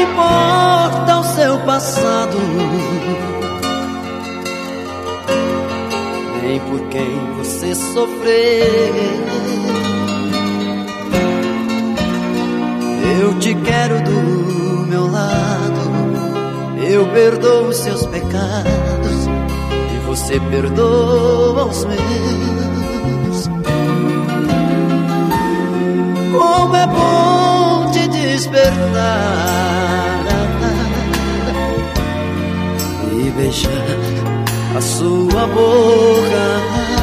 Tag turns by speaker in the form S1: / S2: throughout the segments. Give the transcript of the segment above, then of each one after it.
S1: importa o seu passado, nem por quem você sofreu. Eu te quero do meu lado, eu perdoo os seus pecados e você perdoa os meus. Como é bom te despertar e beijar a sua boca,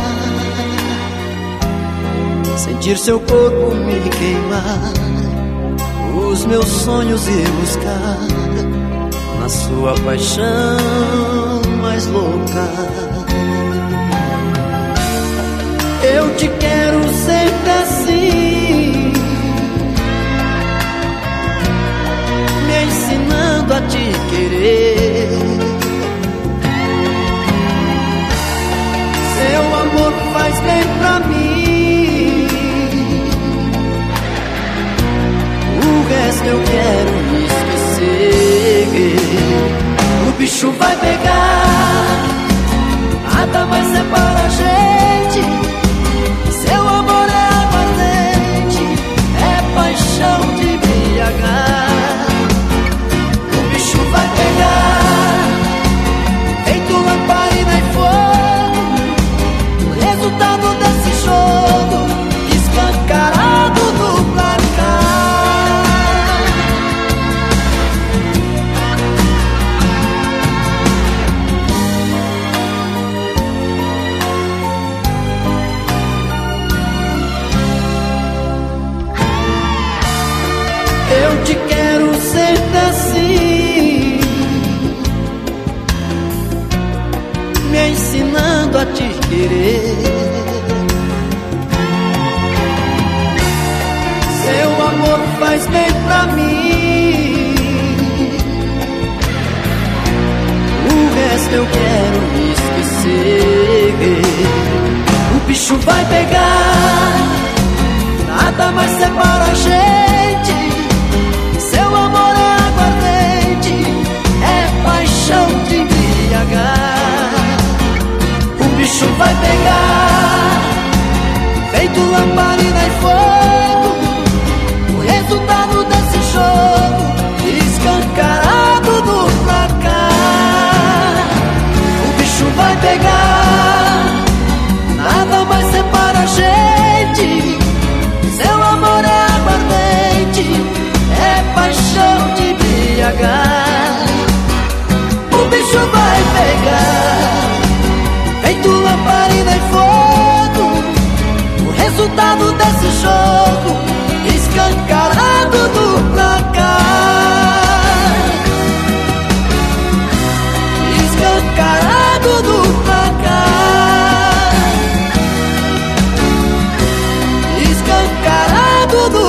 S1: sentir seu corpo me queimar, os meus sonhos ir buscar na sua paixão mais louca. Eu te quero sempre assim, me ensinando a te querer. Seu amor faz bem pra mim, o resto eu quero esquecer. O bicho vai pegar, nada mais separa a gente. Seu amor é aguardente, é paixão de embriagar. O bicho vai pegar, feito lamparina e fogo. O resultado desse jogo escancarado no placar. Eu te quero sempre assim, me ensinando a te querer. Seu amor faz bem pra mim, o resto eu quero esquecer. O bicho vai pegar, nada mais separa a gente. Seu amor é aguardente, é paixão de embriagar. O bicho vai pegar, feito lamparina e fogo. O resultado desse jogo escancarado no placar. O bicho vai pegar, nada mais separa a gente. Seu amor é aguardente, é paixão de embriagar. O bicho vai pegar, feito lamparina e fogo. O resultado desse jogo escancarado no placar. Escancarado no placar. Escancarado no